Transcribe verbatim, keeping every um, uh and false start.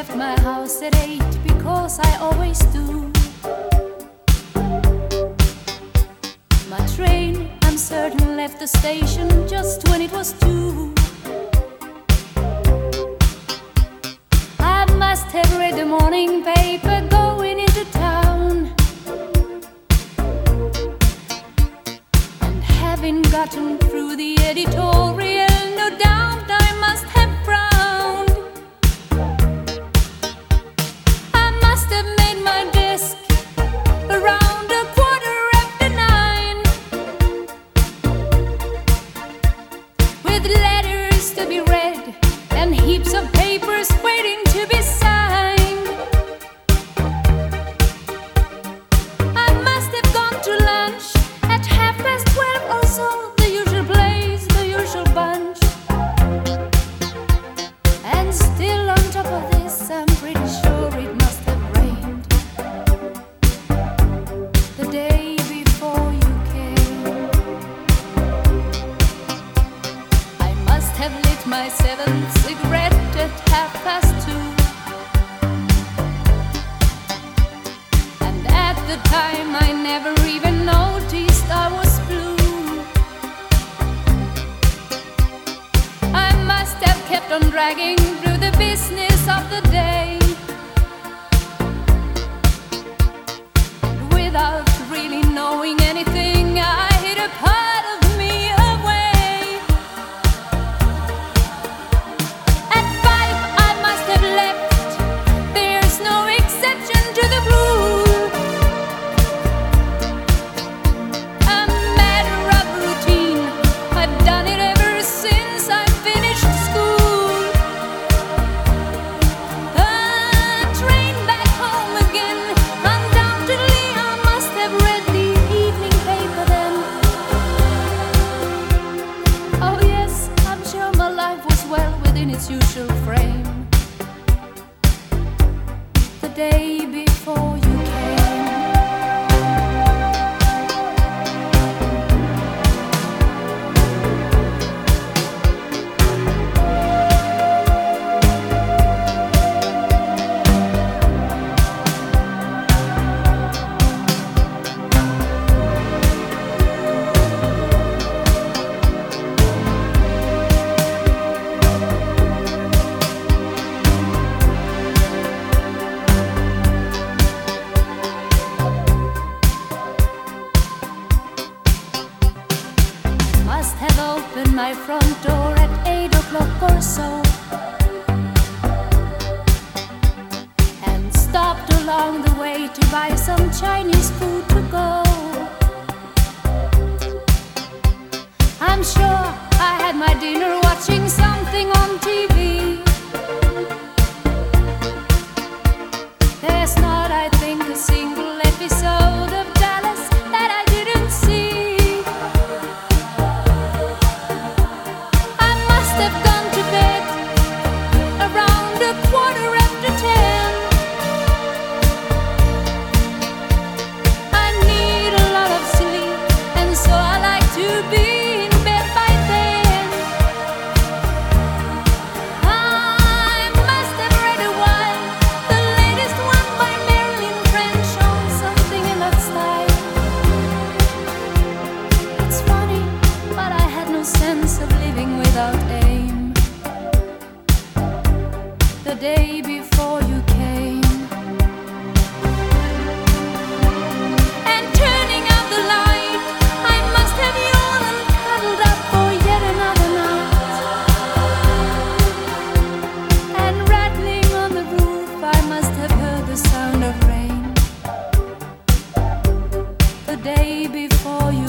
left my house at eight because I always do. My train, I'm certain, left the station just when it was two. I must have read the morning paper going into town, and having gotten through the editorial, no doubt I must have frowned. I must have made my desk around a quarter after nine, with letters to be read and heaps of papers waiting to be signed. I must have gone to lunch at half past twelve or so, the usual place, the usual bunch. And still on top of this, I'm pretty sure it must have rained the day before you came. I must have lit my seventh cigarette at half past two, and at the time I never even noticed I was blue. I must have kept on dragging through the business of the day, and without really knowing anything, I hid a part of me away. At five I must have left, there's no exception to the rule. A matter of routine, I've done it ever since I finished school. A train back home again, undoubtedly I must have read the evening paper then. Oh yes, I'm sure my life was well within its usual frame the day before you came. Must have opened my front door at eight o'clock or so, and stopped along the way to buy some Chinese food to go. I'm sure I had my dinner watching something on T V. There's not, I think, a single episode of Dallas that I didn't see. I must have gone to bed around a quarter after ten. I need a lot of sleep, and so I like to be in bed by then. I must have read a while, the latest one by Marilyn French, on something in that style. It's funny, but I had no sense of living without aim the day before you came. And turning out the light, I must have yawned and cuddled up for yet another night. And rattling on the roof, I must have heard the sound of rain the day before you